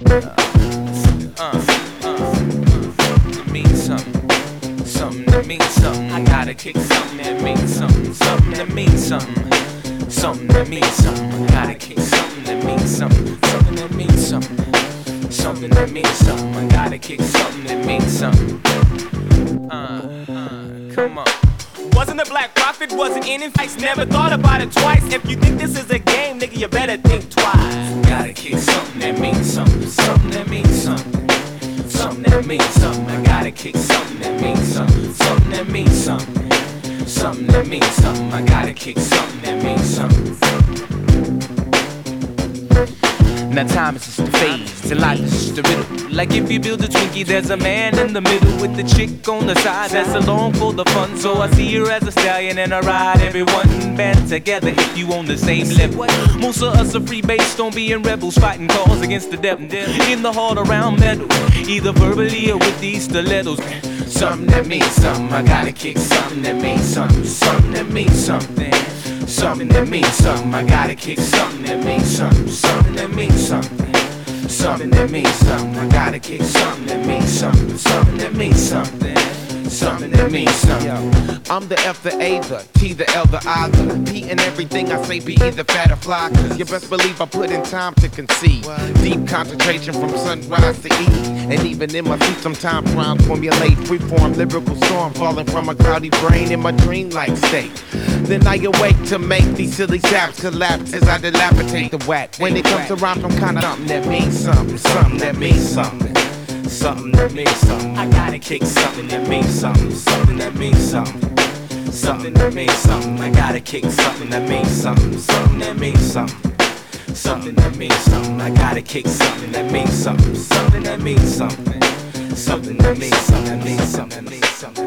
It means something. Something that means something. I gotta kick something that means something. Something that means something. Something that means something. I gotta kick something that means something. Something that means something. Something that means something. I gotta kick something that means something. Come on. Wasn't a black prophet, wasn't in fights, never thought about it twice. If you think this is a game, nigga, you better think twice. Gotta kick something that means something. Something that means something. Something that means something. I gotta kick something that means something. Something that means something. Something that means something. I gotta kick something that means something. Now time is just a phase, and life is just a riddle. Like if you build a Twinkie, there's a man in the middle with the chick on the side that's along for the fun. So I see her as a stallion and I ride everyone band together if you on the same level. Most of us are free based on being rebels, fighting cause against the devil. In the heart around metal, either verbally or with these stilettos. Something that means something, I gotta kick something that means something. Something that means something. Something that means something, I gotta kick something that means something. Something that means something. Something that means something, I gotta kick something that means something. Something that means something. Something that means something. I'm the F, the A, the T, the L, the I, the P, and everything I say be either fat or fly. Cause you best believe I put in time to conceive. Deep concentration from sunrise to eve. And even in my sleep sometimes rhymes formulate. Freeform lyrical storm falling from a cloudy brain in my dreamlike state. Then I awake to make these silly saps collapse as I dilapidate the whack. When it comes to rhymes, I'm kinda something that means something. Something that means something. Something that means something. I gotta kick something that means something. Something that means something. Something that means something. I gotta kick something that means something. Something that means something. Something that means something. I gotta kick something that means something. Something that means something. Something that means something. That means something.